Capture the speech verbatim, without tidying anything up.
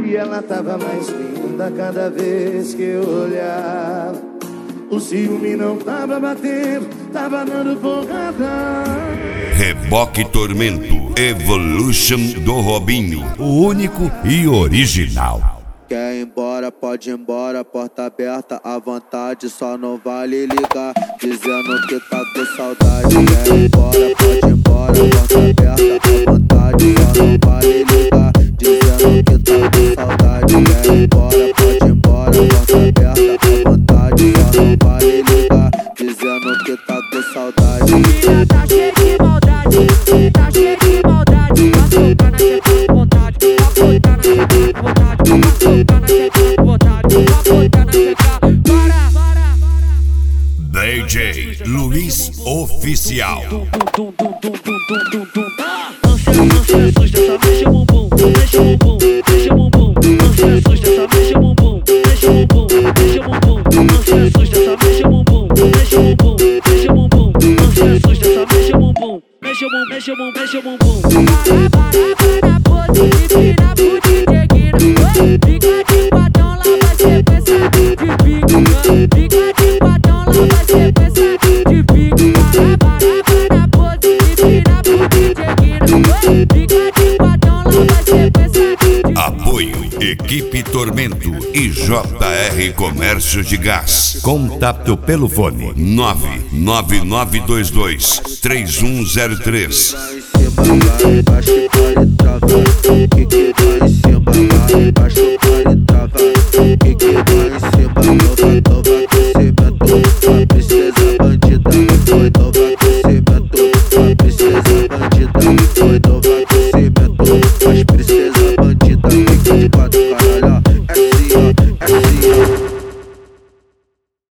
E ela tava mais linda cada vez que eu olhava. O ciúme não tava batendo, tava dando porrada. Reboque Tormento Evolution do Robinho, o único e original. Quer ir embora, pode ir embora, porta aberta à vontade, só não vale ligar, dizendo que tá com saudade. Quer ir embora, pode ir embora, porta aberta à vontade, só não vale ligar, dizendo que tá com saudade. Quer ir embora, pode ir embora, porta aberta à vontade, só não vale ligar, dizendo que tá com saudade. Menina tá cheia de maldade, tá cheia de maldade, vai soltar na sua vontade, vai soltar na sua vontade, vai soltar na sua vontade, vai soltar na sua para, para, D J Luiz Oficial. Ânsia suja, só mexe o bumbum, mexe o bumbum, mexe o bumbum. Ânsia suja, só mexe o bumbum, mexe o bumbum, mexe o bumbum. Ânsia suja, só mexe o bumbum, mexe o bumbum, mexe o bumbum. Ânsia suja, só mexe o bumbum, mexe o bumbum, mexe o bumbum, mexe o bumbum. Para, para, para, pose, empina pro D J Guina. Fica de quatão, lá vai sequência de pique. Fica de quatão, lá vai sequência de pique. Para, para, para, pose, empina pro D J Guina. Fica de quatão, lá vai sequência de pique. Apoio Equipe Tormento e J R Comércio de Gás. Contato pelo fone nove nove nove dois dois três um zero três. Lá em cima, lá embaixo, pode travar. Que que